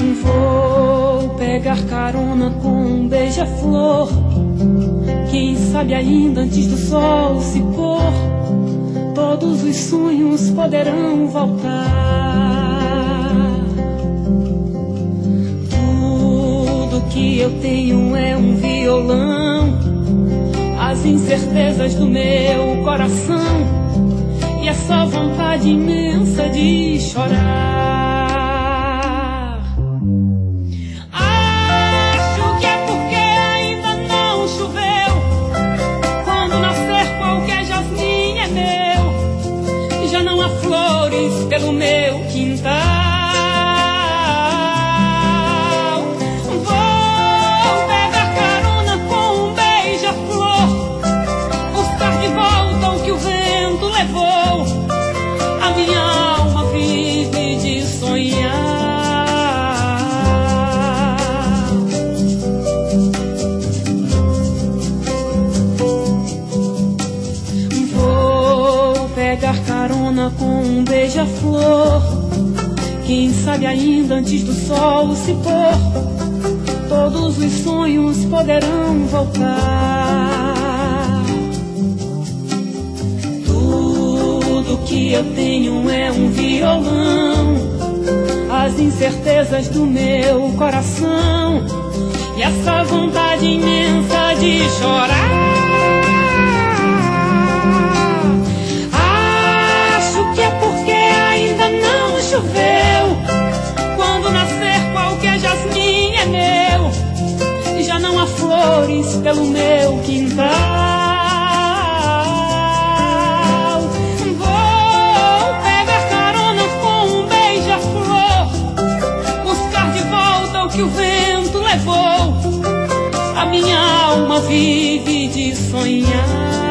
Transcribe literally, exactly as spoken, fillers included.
Vou pegar carona com um beija-flor, quem sabe ainda antes do sol se pôr, todos os sonhos poderão voltar. Tudo que eu tenho é um violão, as incertezas do meu coração e essa vontade imensa de chorar. Pelo meu quintal, vou pegar carona com um beija-flor, buscar de volta o que o vento levou. A minha alma vive de sonhar. Vou pegar carona com um beija-flor, quem sabe ainda antes do sol se pôr, todos os sonhos poderão voltar. Tudo que eu tenho é um violão, as incertezas do meu coração e essa vontade imensa de chorar. Choveu, quando nascer qualquer jasmim é meu, já não há flores pelo meu quintal. Vou pegar carona com um beija-flor, buscar de volta o que o vento levou. A minha alma vive de sonhar.